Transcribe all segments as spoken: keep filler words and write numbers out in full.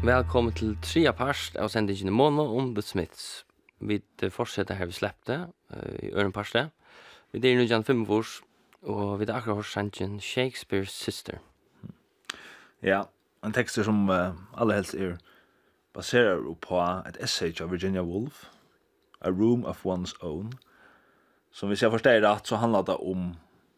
Välkommen till tredje part av sändningen Mono om The Smiths. Vi fortsätter här vi släppte uh, i ören parste. Vi det är nu Jan Fimfors och vi det akkurat har sanningen Shakespeare's Sister. Ja, en text som uh, alla helst är baserad på ett essay av Virginia Woolf, A Room of One's Own. Som vi ser förstår rätt så handlar det om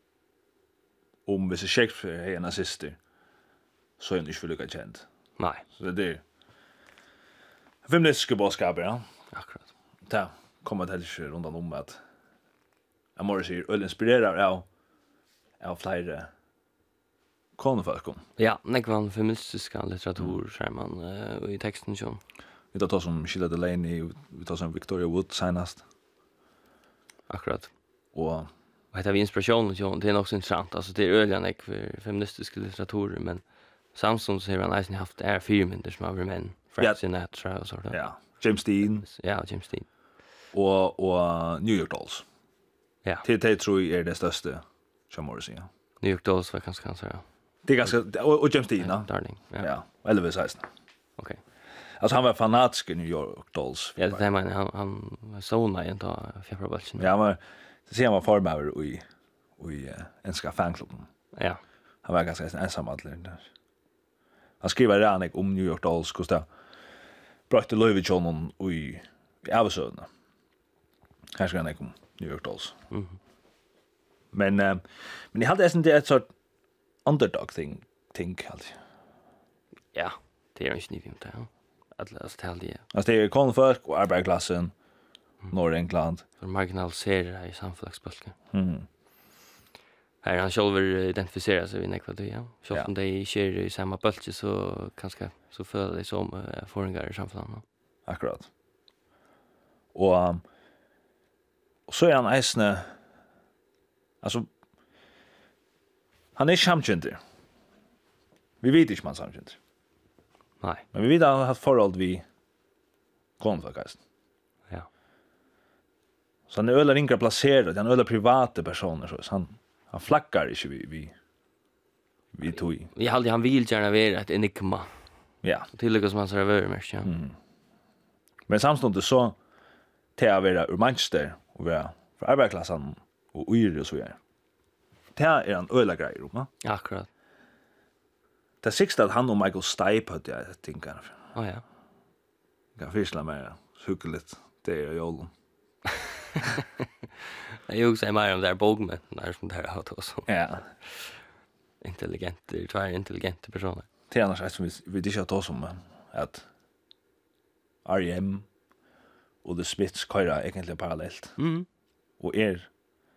om hvis Shakespeare är en syster så är han inte för lycka känd. Nej. Så det är feministiska budskapet, ja. Akkurat. Det kommer det heller runt om att jag måste säga öl inspirerar av av flera konfolk. Ja, nekvan feministiska litteratur ser man uh, i texten så. Vi tar som Sheila Delaney, vi tar som Victoria Wood senast. Akkurat. Och vad heter vi inspiration så det är också intressant. Alltså det är öliga nek för feministisk litteratur men Samson så har han nästan haft är filmer som har män. Frank Sinatra och sådär. Ja, James Dean. Ja, James Dean. Och och New York Dolls. Ja. Det det tror jag är det största som måste säga. New York Dolls var kanske kan säga. Det är ganska och, och James Dean, ja. Darling. Ja. Ja, Elvis sexton. Okej. Alltså han var fanatisk i New York Dolls. Ja, det man han han var såna inte fjärrballen. Ja, men det ser man formar i i enska fanklubben. Ja. Han var ganska ensam där. Han skriver redan om New York Dolls kosta. Brötte Löwich honom i i Avsöna. Kanske kan jag om New York Dolls. Mhm. Men uh, men jag hade ändå det ett sort underdog thing think alltid. Ja, det är inte nivimt där. Atlas tal det. Alltså det är konfolk och arbetarklassen Norrengland För marginaliserar i samhällsbölken. Mhm. Här han själv identifierar sig med nekva det, ja. Så Ja. om de kör i samma bölke så kanske så föder det som uh, föringar i samhället. Akkurat. Och um, och så är han äsne alltså han är samkänd. Vi vet inte man samkänd. Nej. Men vi vet att han har haft förhåll vi konfolkast. Ja. Så han är öller inga placerad, han är öller privata personer så han han flackar inte vi vi vi tog. Jag hade han vill gärna vara ett enigma. Ja. Tillika som han ser över mest, ja. Mm. Men samstundes så till att vara ur Manchester och vara för arbetarklassen och yre och så vidare. Det är en öla grej, va? Akkurat. Det sista att han och Michael Stipe hade jag tänker. Ja, ja. Jag fischlar med hyggligt det är jollen. Jag också är mer om där bogmen där som där har tagit så. Ja. Intelligent, två intelligenta personer. Det är annars som vi vi det jag som att R E M och The Smiths köra egentligen parallellt. Mm. Och är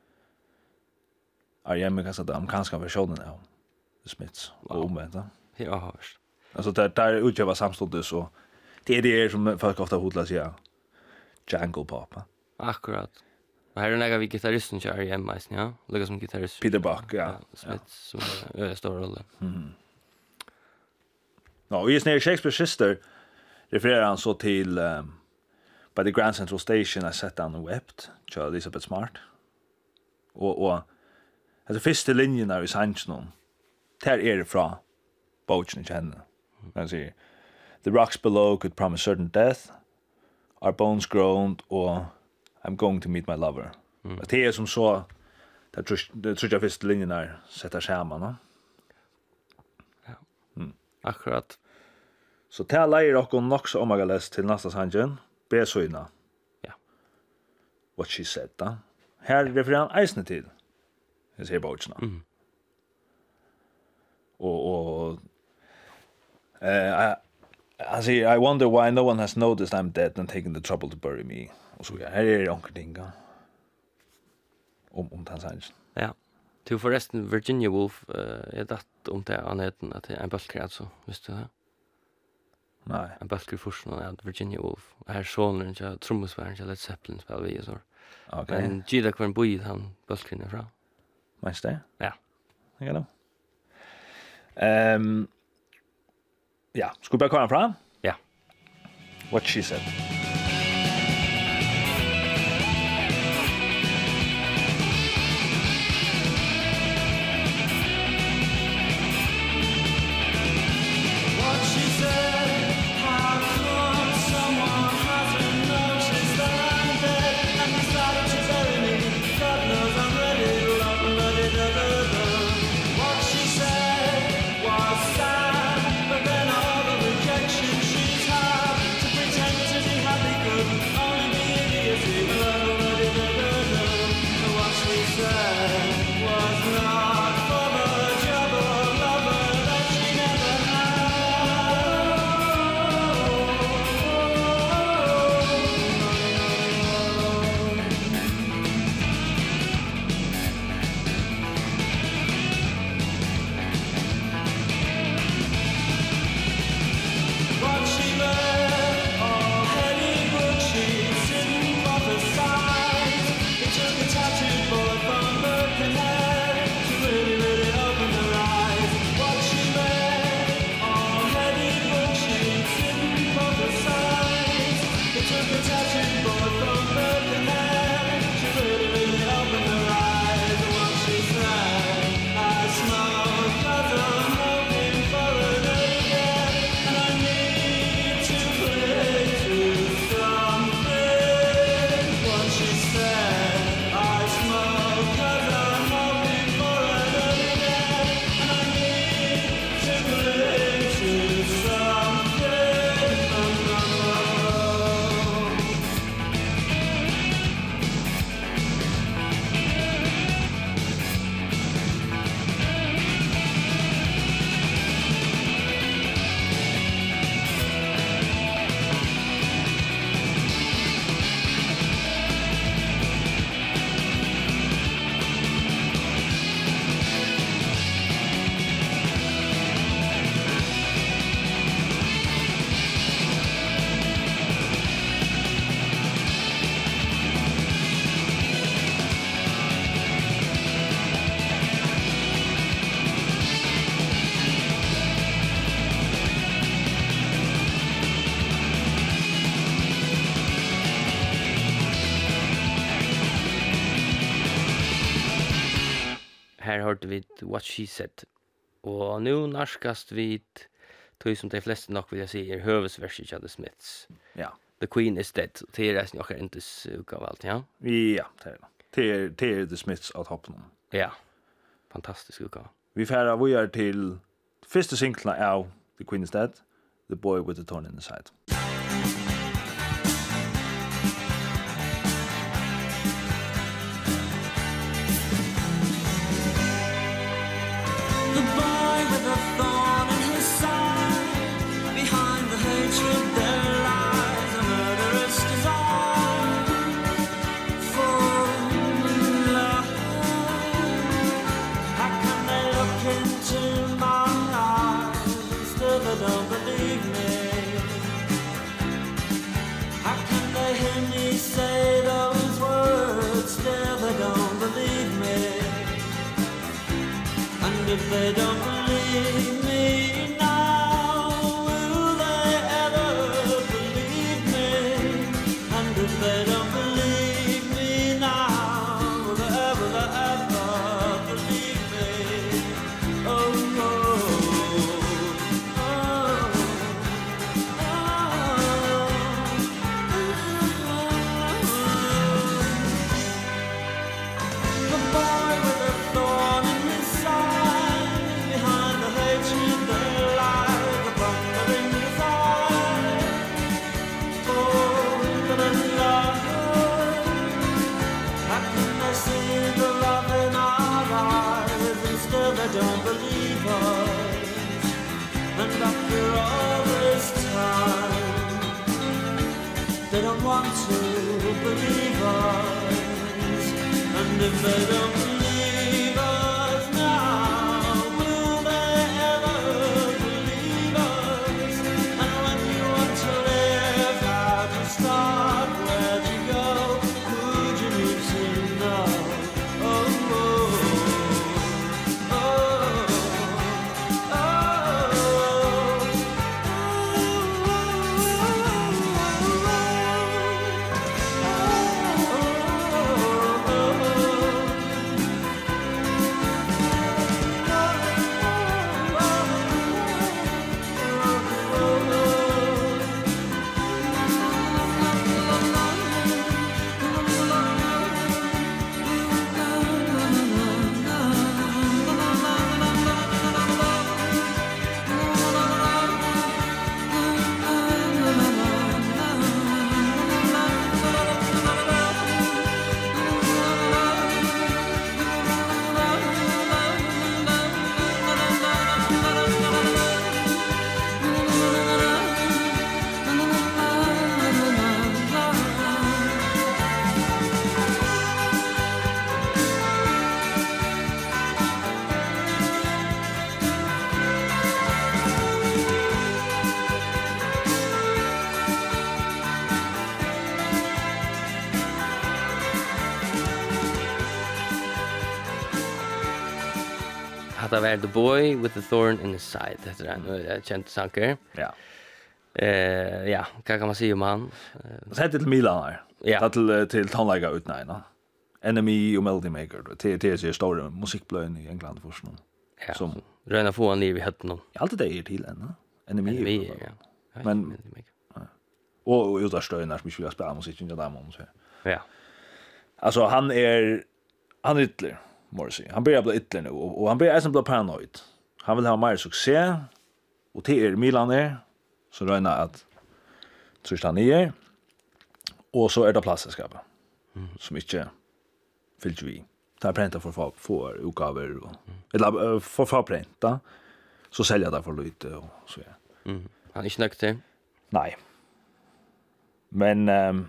R E M är kanske den amerikanska versionen av The Smiths och omvänt. Det har hörst. Alltså där där utgör samstundes så det är det som folk ofta hodlar sig ja. Jungle Pop. Akkurat. Och här är några vi gitarristen kör i M S, ja. Lägger som gitarrist. Peter Buck, ja. Smith som är en stor roll. Mhm. Ja, och i snär Shakespeare's Sister refererar han så till um, by the Grand Central Station I sat down and wept, till Elizabeth Smart. Och och alltså första linjen där i Sanchnon. Där är det från boken i henne. Man säger the rocks below could promise certain death. Our bones groaned or I'm going to meet my lover. Mm. Det är som så det tror det tror jag första linjen där sätter samman, va? Ja. Mm. Akkurat. Så det lägger och också om jag läser till nästa sangen. Be söjna. Ja. What she said, da. Här refererar han eisne till. Jag säger botsna. Mm. Och och eh I I see I wonder why no one has noticed I'm dead and taken the trouble to bury me. Och så här är det omkring om om tansangen. Ja. Till förresten Virginia Woolf uh, är det om det anheten att det är en bölker alltså, visste du det? Nej. En bölker först någon av Virginia Woolf. Och här sonen jag trummusvärn jag Led Zeppelin spelar vi och så. Okej. Men Gida kvar boyd han bölkern ifrån. Minns det? Ja. Jag know. Ehm ja, ska vi bara komma fram? Ja. What she said. What she said, här hörde vi What She Said. Och nu narskast vi tog som de flesta nog vill jag säga är hövesverset av The Smiths. Ja. The Queen is Dead. Det är resten jag inte utgav allt, ja? Ja, det är det. Det är The Smiths av toppen. Ja. Fantastisk utgåva. Vi färdar vi är till första singlarna av The Queen is Dead, The Boy with the Thorn in the Side. The boy with a thorn in his side, behind the hatred there lies a murderous desire for love. How can they look into my eyes and still they don't believe me? How can they hear me say those words, still they don't believe me? And if they don't believe me now, will they ever believe me? And if they don't believe me now, will they ever, will they ever believe me? Oh, oh, oh, oh. The boy with a thorn in his side, behind the hatred there lies a thundering desire for the love. How can they see the love in our eyes and still they don't believe us? And after all this time, they don't want to believe us. And if they don't believe us now, will they ever believe us? And when you want to live, how to start, where to go, who do you need to know? Oh, oh, oh, Hatta var The Boy with the Thorn in his Side. Det är en uh, känd sanker. Ja. Eh, ja, vad kan man säga om han? Så heter till Milan här. Ja. Det till till tonlägga utnäna. Enemy och Melody Maker. Det det är ju stora musikblöjn i England först nu. Ja, Som som röna få han i vi hade någon. alltid det är till än. Enemy. Vi, ja. Ja, Men- Och utan stöjnar som vi vill spela musik i Diamond så. Ja. Alltså han är han är ytterligare Morrissey. Han börjar bli ytterligare nu och, och han börjar även bli paranoid. Han vill ha mer succé och till er Milan är så röna att Tristan är och så är det plastskapet. Mm. Som inte fyllt vi. Där pränta för få få utgaver och eller för få pränta så sälja där för lite och så ja. Mm. Han är inte nöjd till. Nej. Men ehm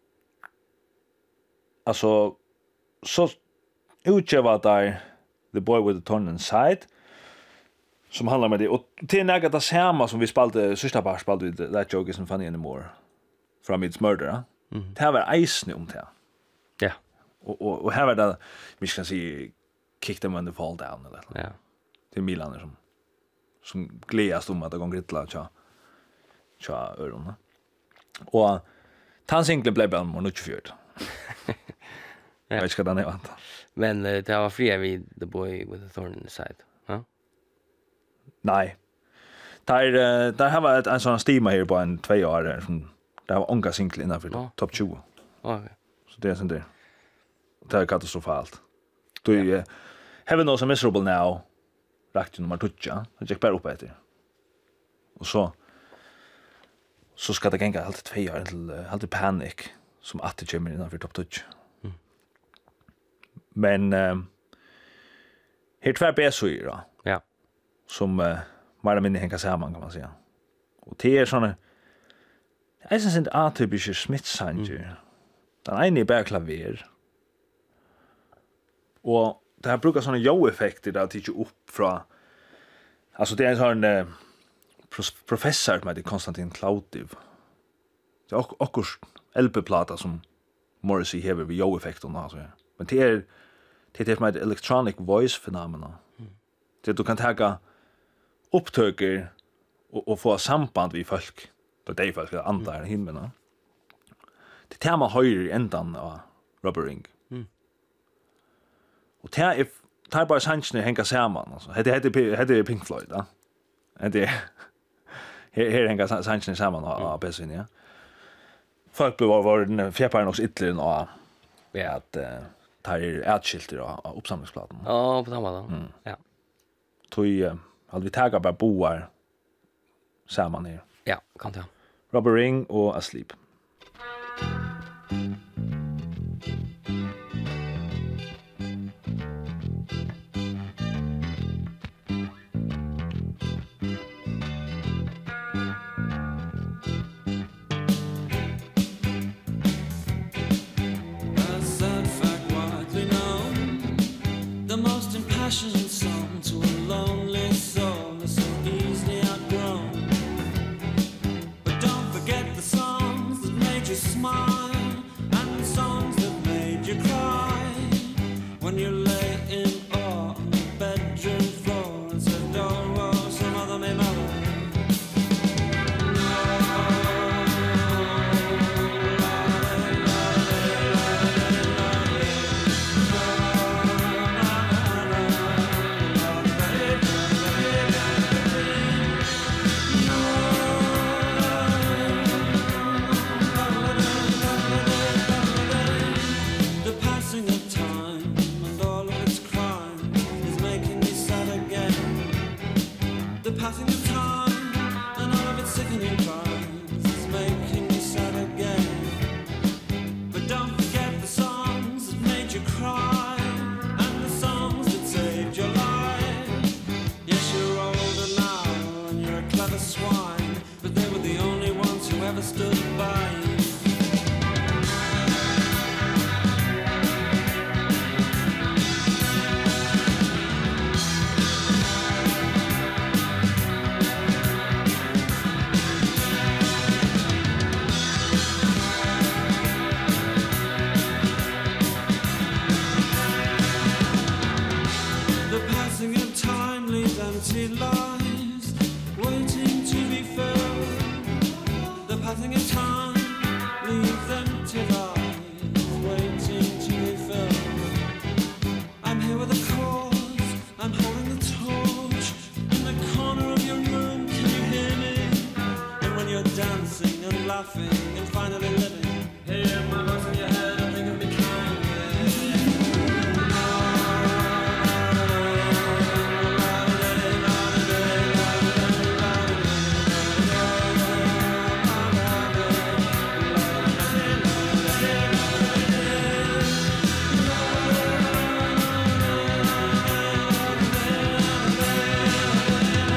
alltså så utgöra där The Boy with the Thorn in the Side som handlar med det och till något det samma som vi spelade sista par spelade vi That Joke Isn't Funny Anymore from Its Murder. Mm. Det var isen om det. Ja. Och och och här var det vi ska se Kick Them When They Fall Down eller. Ja. Det är Milan som som glädjas om att det går gritla tja tja öronen. Och han single blev bara nummer tjugofyra. Jag vet inte vad den är vant. Men uh, det var fria vid The Boy with a Thorn in the Side. Ja? Nej. Där uh, där har varit en sån stima här på en två år som det var onka singlar innanför Ja. topp tjugo. Okej. Så det är sånt där. Det är katastrofalt. Du är uh, Heaven Knows I'm Miserable Now. Rakt nummer två. Det gick bara upp efter. Och så så ska det gänga allt två år till uh, allt Panic som att det kommer innanför topp tjugo. Mm. Men uh, här tvär B S då. Ja. Som uh, mer eller mindre hänger samman kan man säga. Och det är såna jag syns inte atypiska Smith-sanger. Mm. Den ena är bara klaver. Och det här brukar såna yo-effekter där det inte upp från alltså det är en sån uh, professor som heter Konstantin Klautiv. Det är också L P-plata som Morrissey hever vid yo-effekterna alltså. Men det är det är med electronic voice phenomena. Mm. Det du kan ta upptöker och, och få samband vid folk. Då det är folk att andra mm. himlarna. Det tar man höjer i ändan av Rubber Ring. Mm. Och det är det är bara sannsynligen hänga samman alltså. Det heter det är Pink Floyd, ja. Det här här hänger sannsynligen samman av B S N, ja. Folk blev var den fjärparen också ytterligare och ja att tar utskilter av uppsamlingsplaten. Ja, på samma då. Mm. Ja. Tog hade vi tagar bara boar samman här. Ja, kan det. Rubber Ring och Asleep. Impassioned song to a lonely soul is so easily outgrown. But don't forget the songs that made you smile and the songs that made you cry when you lay in awe on the bedroom floor and said, oh, oh, some other may mother. Passing of time and all of its sickening crimes is making me sad again. But don't forget the songs that made you cry and the songs that saved your life. Yes, you're older now and you're a clever swine, but they were the only ones who ever stood by you. Empty lives waiting to be filled. The passing of time leaves empty lives waiting to be filled. I'm here with a cause, I'm holding the torch in the corner of your room, can you hear me? And when you're dancing and laughing and finally living, hear my voice in your head and think of me kindly.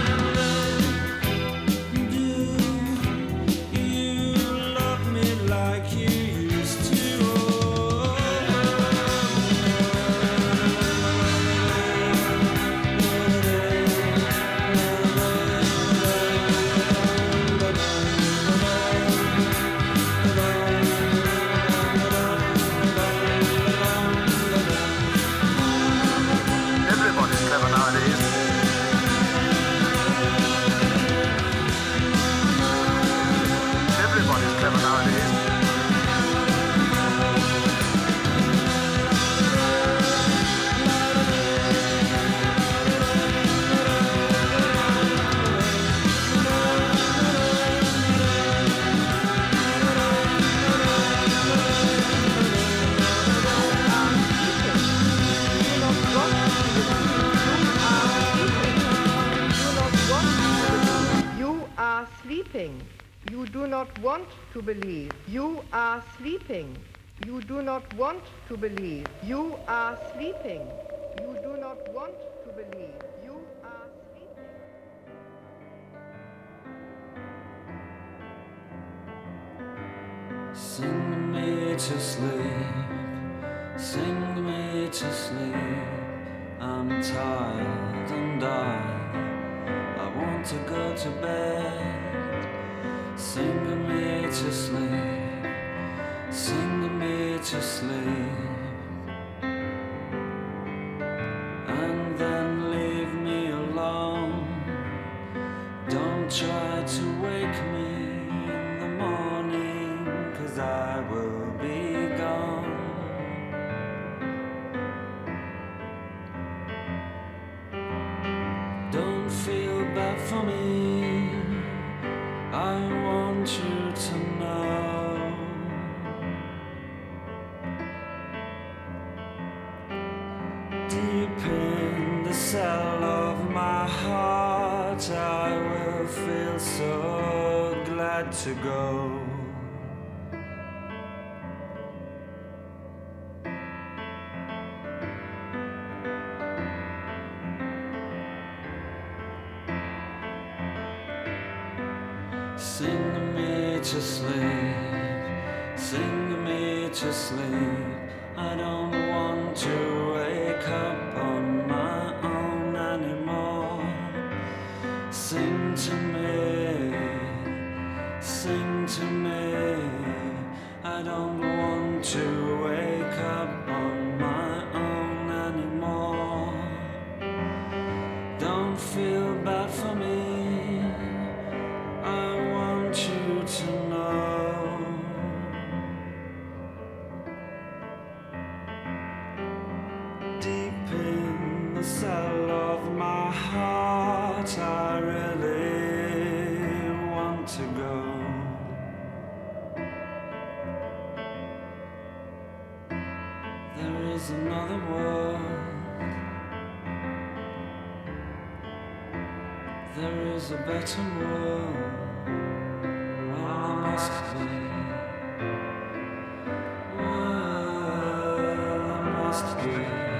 Like sleeping. You do not want to believe. You are sleeping. You do not want to believe. You are sleeping. You do not want to believe. You are sleeping. Sing me to sleep. Sing me to sleep. I'm tired and I I want to go to bed. Sing me to sleep. Sing me to sleep. And then leave me alone. Don't try to wake me in the morning, 'cause I will be gone. Don't feel bad for me. I want you to know. Deep in the cell of my heart, I will feel so glad to go. Sing me to sleep. Sing me to sleep. I don't want to wake up on my own anymore. Sing to me, sing to me. I don't want to wake up on my own anymore. Don't feel bad for me. I want you to know. Deep in the cell of my heart, I really want to go. There is another world. There is a better world. Well, I must be. Well, I must be.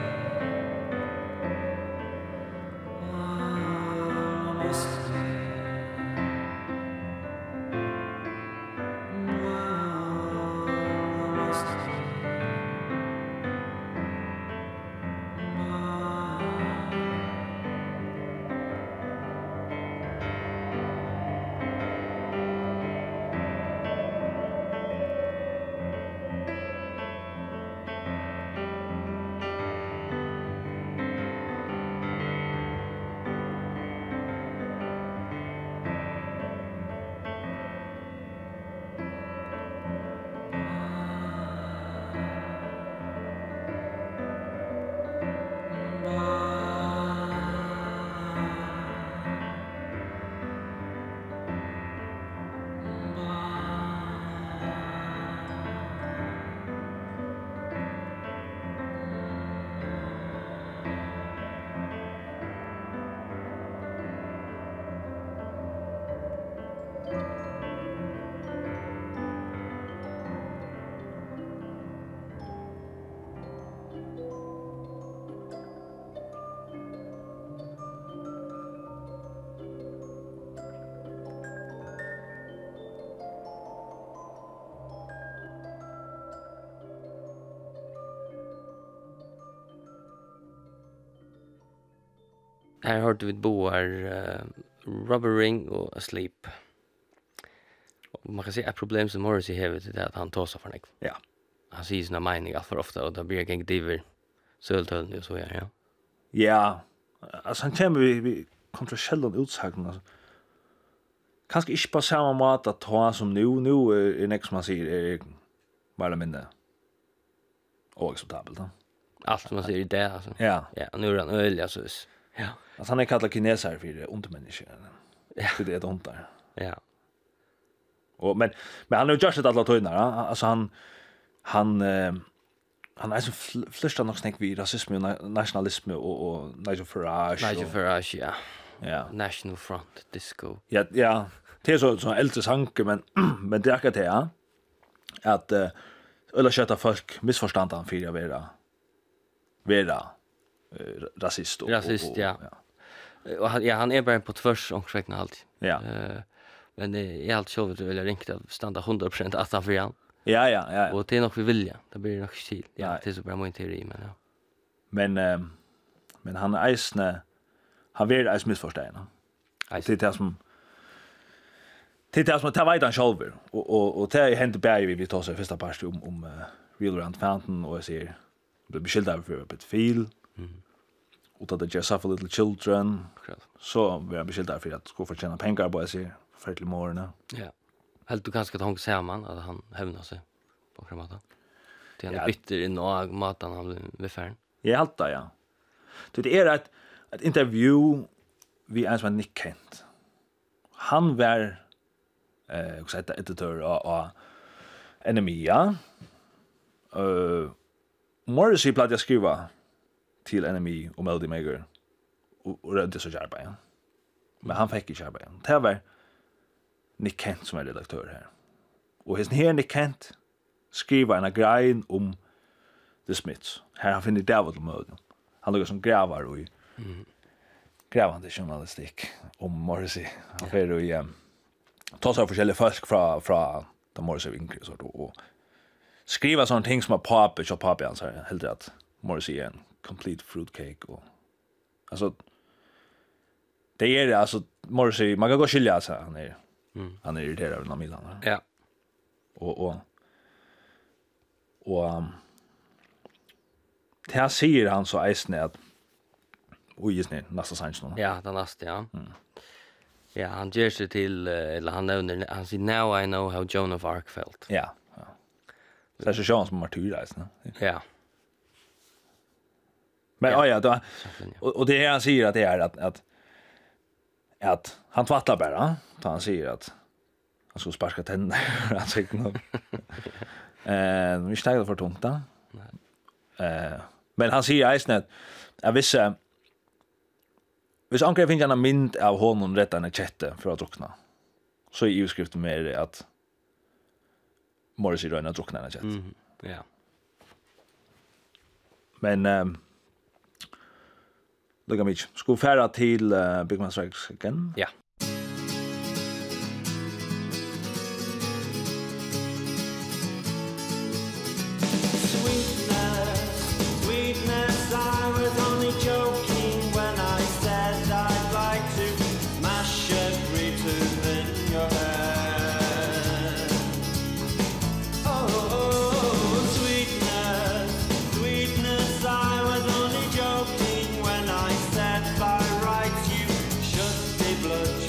Här hörde vi boar uh, Rubber Ring och Asleep. Och man kan säga att problem som Morrissey har är att han tar sig för nekv. Ja. Han säger sina meningar för ofta och då blir jag gängt iver söltölden och så ja. Ja. Ja. Alltså han kommer vi, vi kontroversiella utsagnar. Alltså. Kanske inte på samma måte att ta som nu. Nu är, är nästa som man säger är mer eller mindre oacceptabelt. Allt som man säger i det alltså. Ja. Ja, nu är han öl alltså. Ja. Alltså han är kallad kineser för det undermänniskor. Ja. Det är det ont där. Ja. Och men men han har ju gjort det alla tydnar. Alltså han han eh, han är så flörtar nog snack vid rasism och nationalism och och Nigel Farage. Nigel Farage, ja. Ja. National Front Disco. Ja, ja. det är så så äldre sanke men men det är akkurat det ja. Att uh, eller köta folk missförstånd han för jag vara vara uh, rasist och Rasist, och, och, ja. ja. Och han, ja, han är bara på tvärs omkring allt. Ja. Eh, men det är allt så vill jag ringt att stanna hundra procent att han för han. Ja ja ja. Och det är nog vi vilja. Det blir nog till. Ja, Nej. det är så bra min teori men ja. Men uh, men han är isne han vill är missförstånd. Det är det som det är det som tar vidare själv och och och det händer bara vi vi tar så första part om om uh, Real Around Fountain och jag ser blir beskylld av för pedofil. Mm. Och att det just suffer little children. Akkurat. Så vi har beskylld av för att ska förtjäna pengar på jag ser förfärligt morgon. Ja. Helt du kanske att han säger man att han hävnar sig på kramata. Det är Ja. en bitter in och matan han vid färden. Jag haltar ja. Det är ett ett intervju vi är som Nick Kent. Han var eh också ett editor av Enemia. Eh Morrissey plats jag skriva till Enemy och Melody Maker och, och det så jobba ja. Men han fick inte jobba. Det var Nick Kent som är redaktör här. Och hans här Nick Kent skriver en grej om The Smiths. Här han finner det vad möten. Han lägger som grävar och i Mm. grävande journalistik om Morrissey. Han får ju um, ta så olika folk från från de Morrissey vinklar så då och skriva sån ting som har pop och pop han så helt rätt. Morrissey är en complete fruitcake och alltså det är det alltså Morrissey man kan gå skilja sig han är Mm. han är irriterad av middagen. Ja. Och och och um, det här säger han så isne att oj just nu nästa sanns nu. Ja, den nästa ja. Mm. Ja, han ger sig till uh, eller han nämner han säger now I know how Joan of Arc felt. Ja. Ja. Så är så chans som martyr isne. Ja. Men Ja. ja, ja då Verkligen, ja. och, och det han säger att det är att att att han tvättar bara då han säger att han ska sparka tänderna han säger nog. Eh, vi stänger för tungt då. Eh, men han säger isne att jag visste hvis ankar finner en mynd av honom rätt en chatte för att drunkna. Så är ju skriften med att Morrissey röna drunkna en chatte. Mm. Ja. Men ehm Lugga mig. Ska vi färra till uh, Big Man Strikes Again? Ja. Sweetness, sweetness, I was only joking when I said I'd like to smash every tooth in your head. Oh, sweetness, sweetness, I was only joking when I said by rights you should be blood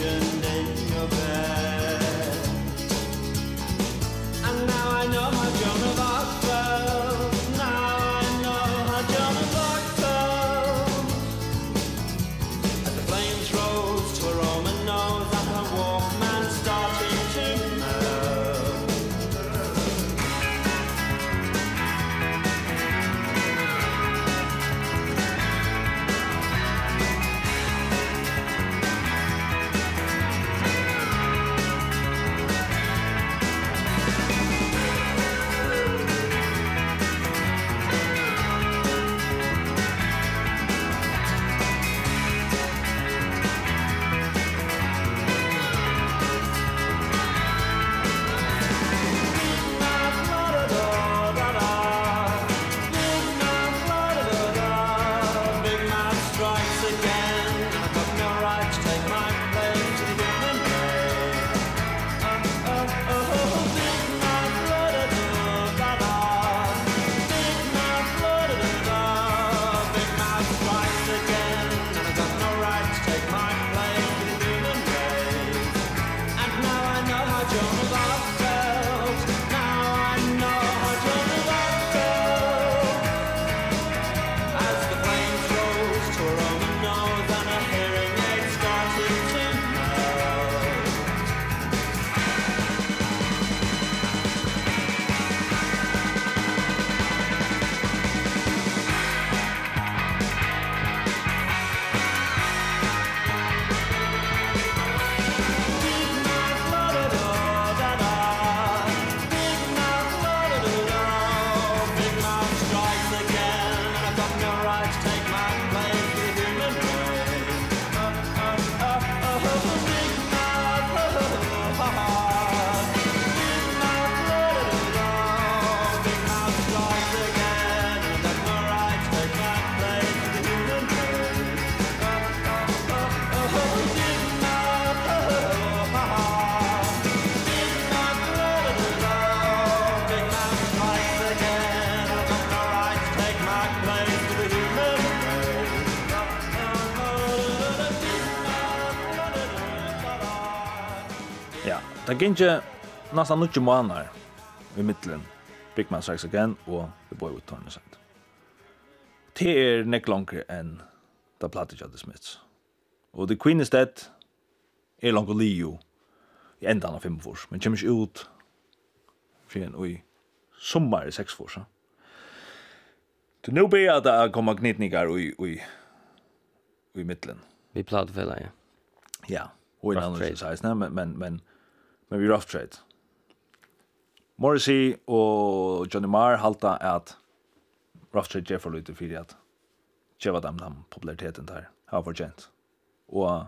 Det er ikke nesten noen måneder i midtelen. Big Man Strikes Again og The Boy with Torn Inside. Det er nek langere enn da plattet av The Smiths. Og The Queen is Dead er langt og lio i endan av fem fors, men kommer ikke ut fri og i sommar i seks fors. Så nu blir jeg at det kommer knytningar i, i, i midtelen. Vi platefälla, ja. Ja, og i Rough annan size, men, men, men, men vi rough trade. Morrissey og Johnny Marr halta at rough trade gjør for lite fyrir at gjør dem den populariteten der har fortjent. Og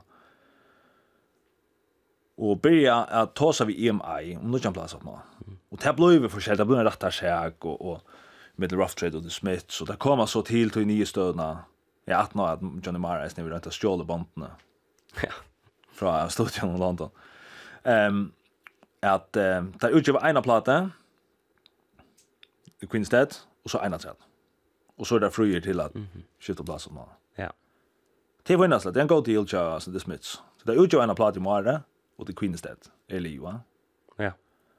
og börja att ta sig vid E M I om någon plats att nå. Och det blir ju förskällt, det blir en rätta säk och och med Rough Trade och The Smiths så det kommer så till till nya stödna. Jag att nå att Johnny Marr är snävt att stjäla banden. Ja. Från studion i London. Ehm att um, där utgör ena platta The Queen's Dead och så ena träd. Och så är det frier till att mm-hmm. skjuta plats att nå. Ja. Det var nästan det är en god deal till alltså The Smiths. Så det utgör ena platta i morgon. Och The Queen's Dead är liv, va? Ja.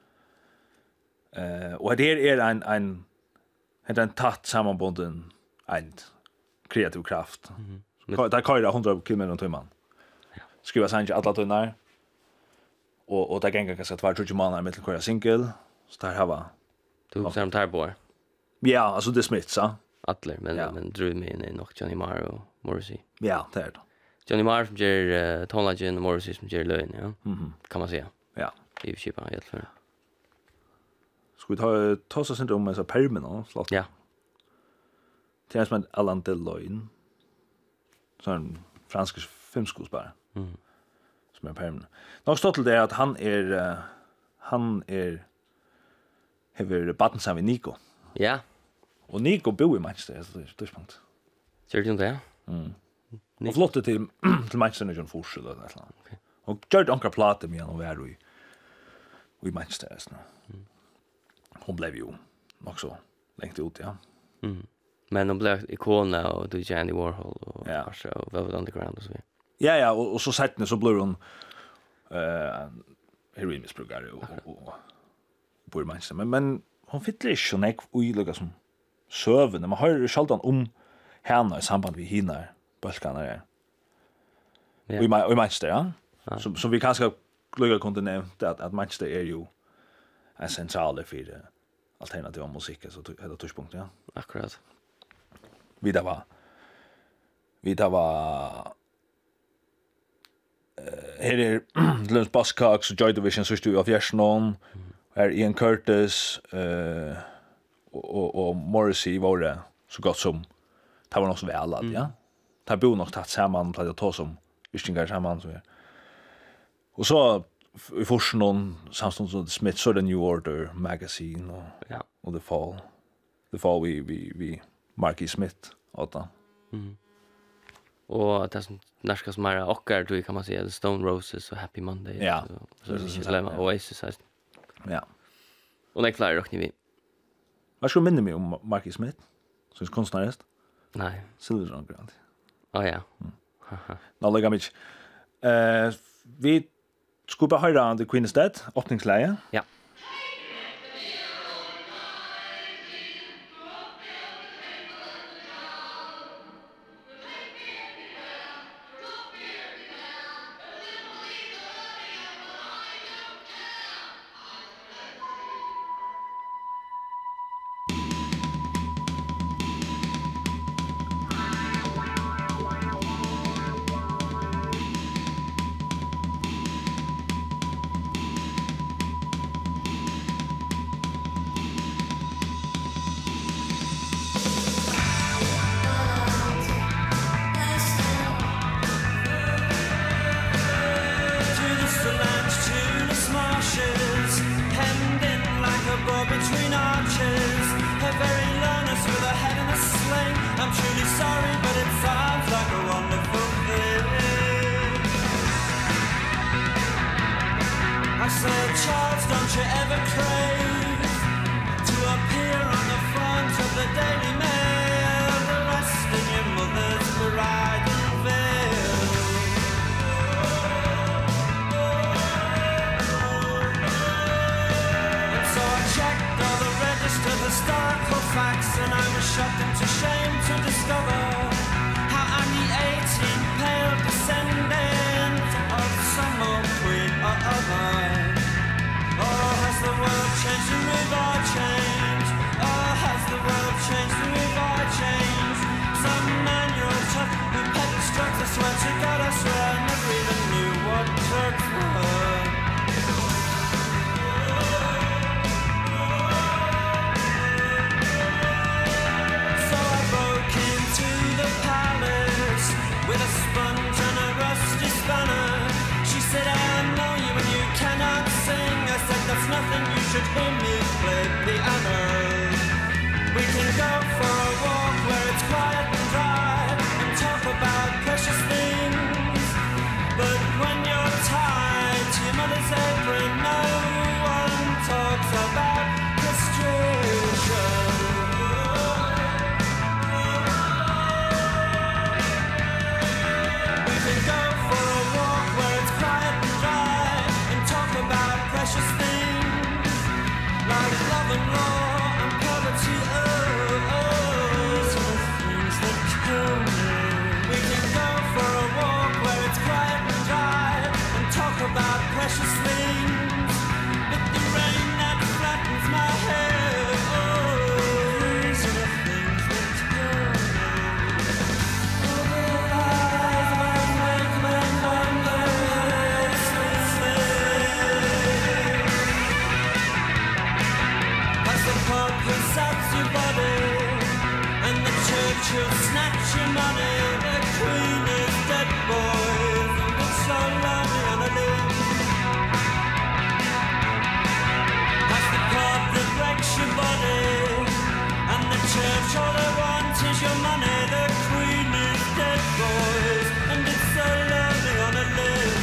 Eh, och det är en en en tatt sammanbunden en kreativ kraft. Mhm. Mm där kör det hundra kilometer i timmen. Ja. Skriva sen alla tunnar. Och och det gänga kanske två tre månader med till köra single. Så där har va. Du ser om Tarboy. Ja, alltså The Smiths, så. Atler, men ja. men drew mig in i nog Johnny Marr och Morrissey. Ja, det är det. Johnny Marr som ger uh, tonlagen och Morrissey som ger lön, ja. Mhm. Kan man säga. Ja. Vi köper helt för. Ska vi ta ta oss inte om en så permen då, flott. Ja. Det är som en Alain Delon. Sån fransk filmskådespelare. Mhm. Som är permen. Nog stått till det att han är uh, han är hever batten sammen med Nico. Ja. Og Nico bor i Manchester, så det er størspunkt. Ser du det? Mm. Og flottet til, til Manchester når John Fors eller et eller annet. Okay. Og gjør det ankra plate med han og være i, i Manchester. Mm. Hun ble jo nok så lengt ut, ja. Mm. Men hun ble ikona og du er Andy Warhol og ja. Marsha og Velvet Underground og så videre. Ja, ja, og, og så settene så ble hun uh, heroinmisbrukere og, og, og bor i Manchester. Men, men hon fyller ikke sånn jeg uilugga som søvende. Man hører sjaldan om henne i samband med henne bølkene der. Ja. Og, i, og i Manchester, ja. ja. Så, så vi kanskje lugga kunne nevnt at, at Manchester er jo en sentrale for uh, alternativ musikk, så det er tørspunkt, ja. Akkurat. Vi da var vi da var uh, her er Lens Buzzcocks og Joy Division sørste vi av Fjersnon, her Ian Curtis uh, og, og, og Morrissey var det så godt som det var nok så vel, mm. ja. Det bo nok tatt sammen, det ta som vistingar sammen, så ja. Og så i Forsnon, samstånd som The Smith, så The New Order Magazine og, ja. og The Fall. The Fall vi, vi, vi Marky Smith, åtta. Mm. Og det som nærskast mer okkar, tror jeg kan man si, The Stone Roses og Happy Monday. Ja. Så, så det er ikke slemme, Oasis, heist. Ja. Og det er klare råkning vi. Hva skal du minne meg om Marky Smith? Som kunstnerist? Nei. Silver Grant. Åh, oh, ja. Mm. Nå, legger mig ikke. Uh, vi skulle bare høre The Queen is Dead, åpningsleie. Ja. facts and I was shocked into shame to discover how I'm the eighteen pale descendant of some old queen or other. Oh, has the world changed and we've all changed? Oh, has the world changed and we've all changed? Some manual tough who peddled drugs, I swear to God, I swear I never even knew what drugs were. So I broke into the palace with a sponge and a rusty spanner. She said, I know you and you cannot sing. I said, that's nothing, you should hear me play piano. We can go for a walk where it's quiet and dry and talk about precious things. But when you're tied to your mother's apron, no one talks about castration. We can go for a walk where it's quiet and dry and talk about precious things like love and law and poverty. Oh, oh, these are the things that kill me. We can go for a walk where it's quiet and dry and talk about precious things. But the rain that flattens my hair. Oh, these are the things that kill me. Oh, the lies of our make men wonder. As the Pope who saps your body and the church will snatch your money. The Queen is dead, boys, and it's so lonely on a limb. As the Pope that breaks your body and the church all they want is your money. The Queen is dead, boys, and it's so lonely on a limb.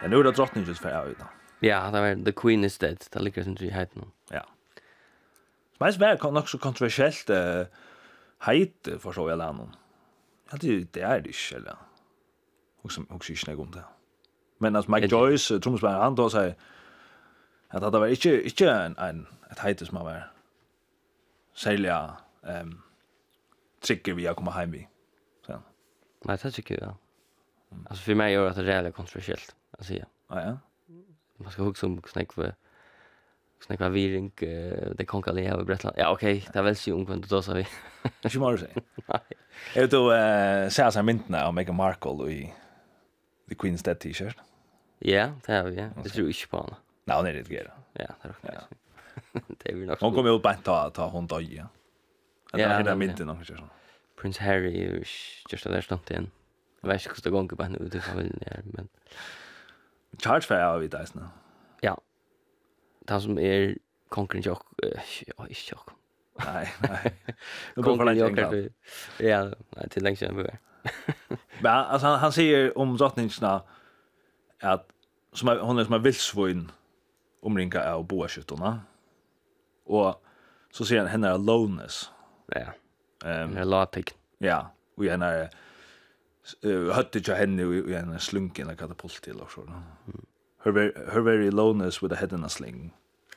Men nu är det drottningens för av utan. Ja, det var The Queen is Dead. Det ligger som i heiten. Ja. Men det är nog så kontroversiellt uh, heit för så jag landet. Ja, det, det är det inte, eller? Också, också inte om det. Men alltså Mike Joyce, uh, tromspelaren, han då säger att det var inte, inte en, en, ett heit som var särliga um, trigger vi att komma hem i. Så. Nej, det tycker jag. Mm. Alltså för mig gör det reellt kontroversiellt. Alltså ja. Ja, ja. Man ska huxa om snack för snack vad viring uh, det konka le över Bretland. Ja, okej, okay, det är väl så ung då så vi. Inte mer så. Nej. Jag då eh ser så myntna av Meghan Markle i The Queen's Dead t-shirt. Ja, det har vi. Ja. Det tror jag inte på. Nej, det är det grejer. Ja, det är okej. Det är vi nog. Hon kommer upp att ta ta hon då ja. Det är det mynten också så. Prince Harry just där stod igen. Jag vet inte hur det går på nu det familjen är, men Charles för av vid det nu. Ja. Det som är konkurrent jag ja, inte jag. Nej, nej. Det går för länge. Ja, nej, till länge sedan var. Men alltså han, han säger om drottningarna att som är, hon är som är vildsvin omringa av boaskyttorna. Och så säger han henne aloneness. Ja. Ehm um, latik. Ja, och henne är uh, hötte jag henne i en slunken och katapult till och så. Mm. Her very, her very aloneness with a head in a sling.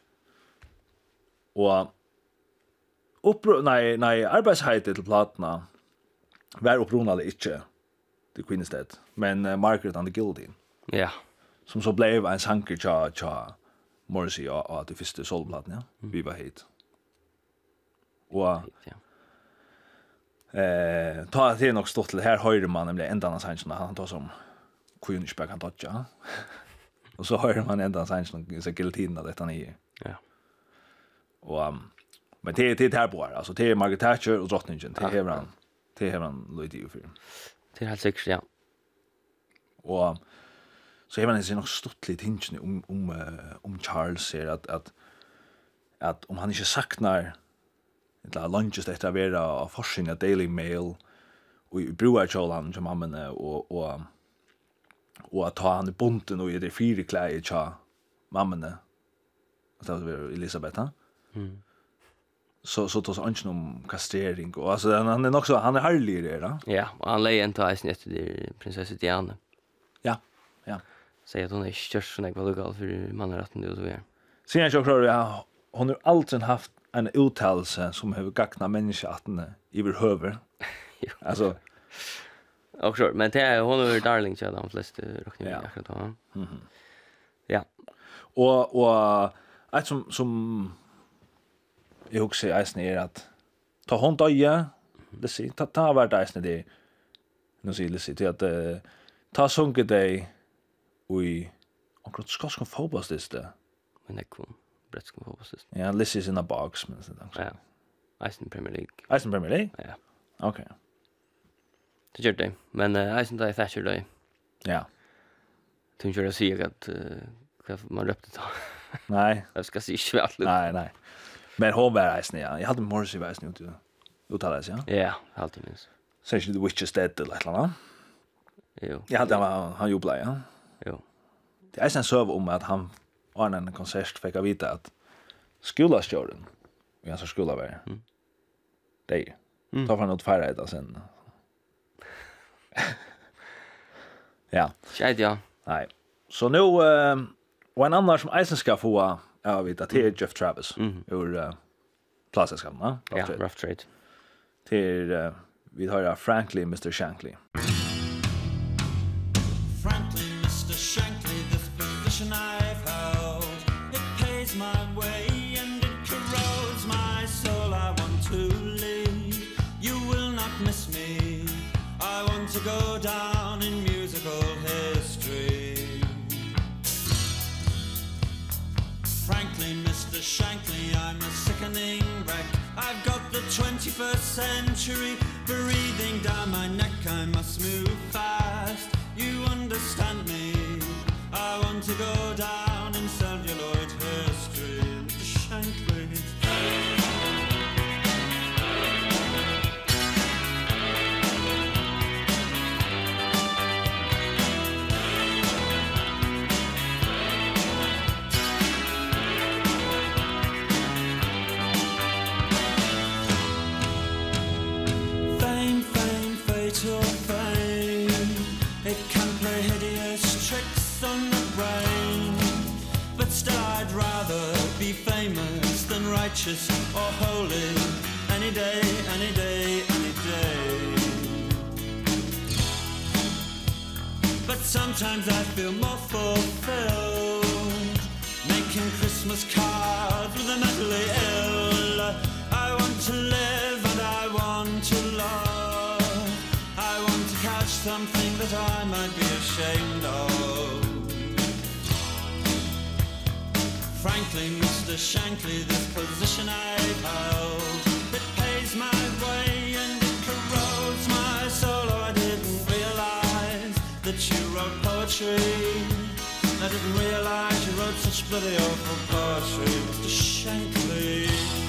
Och uppro nej nej arbetsheitet till platna var uppronade inte The Queen is Dead, men uh, Margaret and the Guillotine. Ja. Som så blev en sanker cha cha Morrissey och att det första solbladen, ja. Mm. Vi var hit. Och ja. Eh, ta det nog stått till här höjde man nämligen ända när sanchen han tar som Queensberg kan ta ja. Och så höjde man ända sanchen så Guillotine att detta ni. Ja. Och um, men det det här på alltså det är Margaret Thatcher och drottningen det är han det är han Louis D för. Det är helt säkert ja. Och så även det är nog stått lite hinchen om om uh, om Charles säger att att att om han inte saknar eller lunches efter att vara forskning av Daily Mail och i broarkjolan som mamman och och och att ta han i bunten och i det fyra kläder tja mamman att det var Elisabeth ha? Mm. Så så tar så inte om kastrering och alltså han är också han är härlig i det då. Ja, och han lägger inte ens ner till prinsessa Diana. Ja. Ja. Säger att hon är störst som jag var lokal för mannarätten det och så är. Sen jag tror jag hon har alltid haft en uttalelse som har gagna människoatne i över. Alltså också men det är hon är darling så de flesta rockningar ja. Jag kan ta. Mhm. Ja. Och och ett som som jag också är är att ta hon då ja. Det ser ta ta vart det är det. Nu ser det sig att uh, ta sjunga dig i och klart ska ska fotbollslista. Men det kom Brettskum fotbollslista. Ja, this is in a box men så där. Ja. Iceland Premier League. Iceland Premier League? Ja. Okej. Okay. Det gör det. Men uh, Iceland är Thatcher då. Ja. Tänker jag säga att uh, man röpte ta. Nej. Jag ska se svårt. Nej, nej. Men hon var Iceland ja. Jag hade Morrissey var Iceland nu. Uttalas ja. Ja, alltid minst. Säg The Witch is Dead eller något. Jo. Jag hade han han jobbar ja. Jo. Det är en serv om att han har en konsert fick jag veta att skolasjorden vi har så skola var. Mm. Det. Mm. Ta från något färre det sen. Ja. Tjej ja. Nej. Så nu uh, och en annan som Eisen ska få jag vet att det är Jeff Travis mm. ur uh, Plaza-skallarna. Ja, Rough Trade. Till uh, vi har ja Frankly mister Shankly. Frankly, Mister Shankly, this position I've held, it pays my way and it corrodes my soul. I want to leave, you will not miss me. I want to go down in musical history. Frankly, Mister Shankly, I'm a sickening wreck. I've got the twenty-first century breathing down my neck. I must move fast, you understand me. I want to go down in celluloid history. Mister Shankly. righteous or holy, any day, any day, any day. But sometimes I feel more fulfilled making Christmas cards with the mentally ill. I want to live and I want to love. I want to catch something that I might be ashamed of. Frankly, Mister Shankly, this position I've held, it pays my way and it corrodes my soul. Oh, I didn't realize that you wrote poetry. I didn't realize you wrote such bloody awful poetry, Mister Shankly.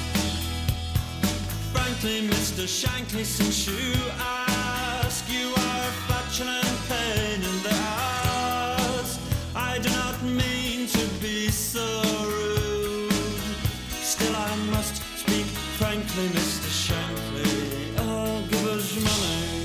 Frankly, Mister Shankly, since you ask, you are a flatulent pain in the ass. I do not mean to be so rude, still I must speak frankly, Mister Shankly. Oh, give us money.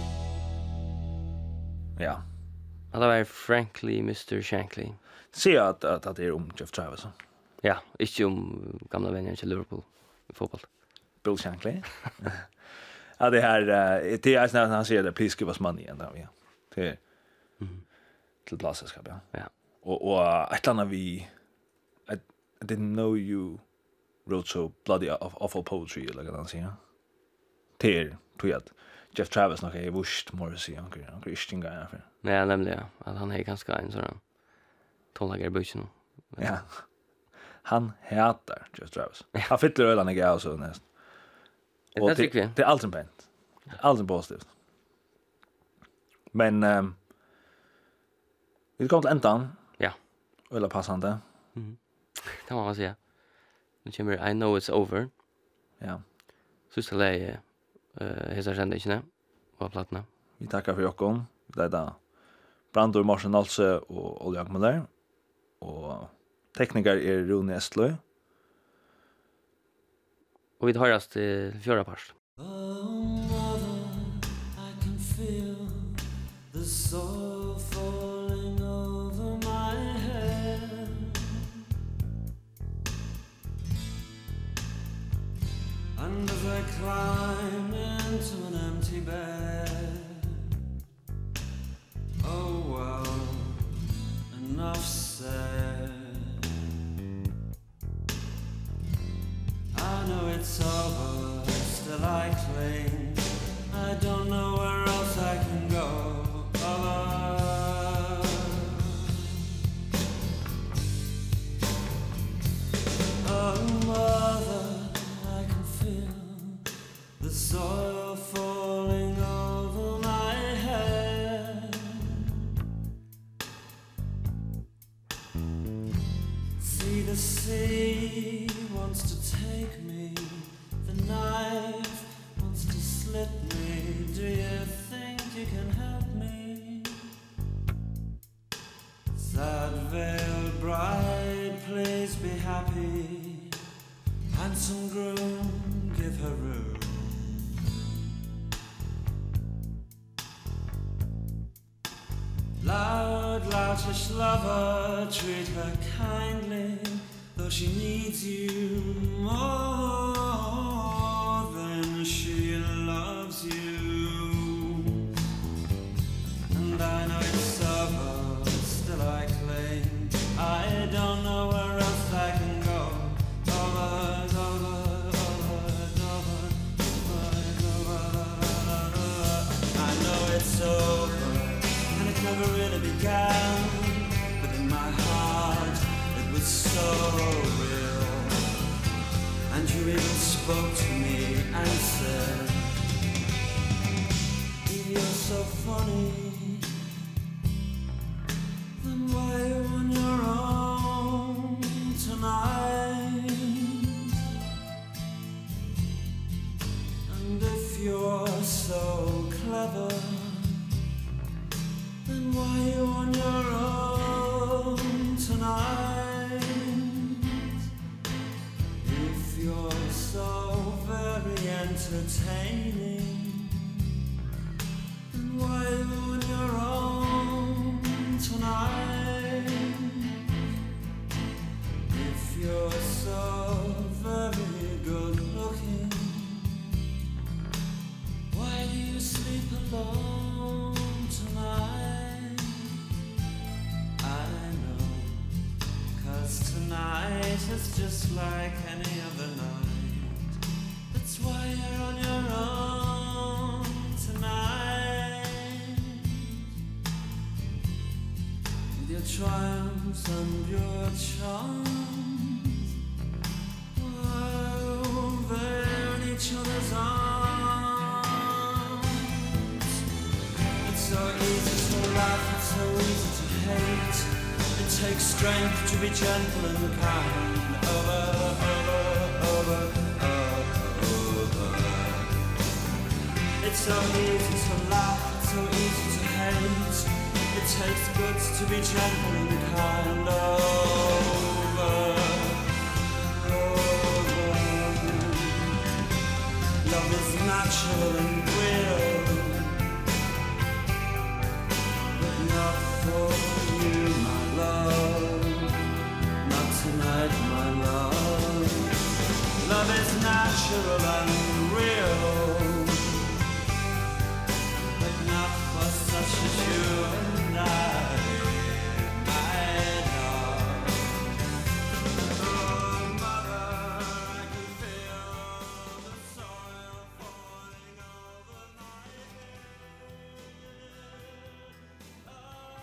Ja. Ja, det var frankly Mister Shankly. Se att att att det är om Jeff Travis. Ja, inte om gamla vänner till Liverpool i fotboll. Bill Shankly. Ja, det här uh, det är när han säger det, please give us money and ja. Det är Mhm. till glasskap, ja. Ja. Och och ett annat vi I, I didn't know you wrote so bloody awful poetry like han säger. Det tror jag att Jeff Travis nog är worst Morrissey han kan han Christian guy för. Nej, nämligen ja. Att han är ganska en sån tonlager bussen. Ja. Han hatar Jeff Travis. Han fyller ölen i gas och näst. Det Och tycker vi. det är allt som pent. Allt som positivt. Men um, vi kommer till ändan. Ja. Eller passande. Mhm. Det må man säga. Nu kommer I know it's over. Ja. Sista läge eh hesa sändningen på plattorna. Vi tackar för Jokkom. Det är där Brandur Marsen Alse och Olja Akmaler. Och tekniker är Rune Estlöj. Och vi hörs till fjärde part. Oh, mother, I can feel the soul falling over my head. And as I climb into an empty bed, oh well, enough said. I know it's over, still I cling. I don't know where else I can go. Oh, oh mother, I can feel the soil falling over my head. See the sea wants to take me, the knife wants to slit me. Do you think you can help me? Sad veiled bride, please be happy. Handsome groom, give her room. Loud, loutish lover, treat her kindly, though she needs you more than she loves you. And I know it's over, still I cling. I don't know where else I can go. Over, over, over, over, over, over. I know it's over, and it never really began. But in my heart, it was so real. And you even spoke to me and said, you're so funny. Then why are you on your own tonight? And if you're so clever, then why are you on your own tonight? If you're so very entertaining, then why are you on your own tonight? If you're so very alone tonight. I know, 'cause tonight is just like any other night. That's why you're on your own tonight. With your triumphs and your charms, oh, they're in each other's arms. It's so easy to laugh, it's so easy to hate. It takes strength to be gentle and kind. Over, over, over, over. It's so easy to laugh, it's so easy to hate. It takes guts to be gentle and kind. Over, over. Love is natural and real, but not for you, my love. Not tonight, my love. Love is natural and real, but not for such as you.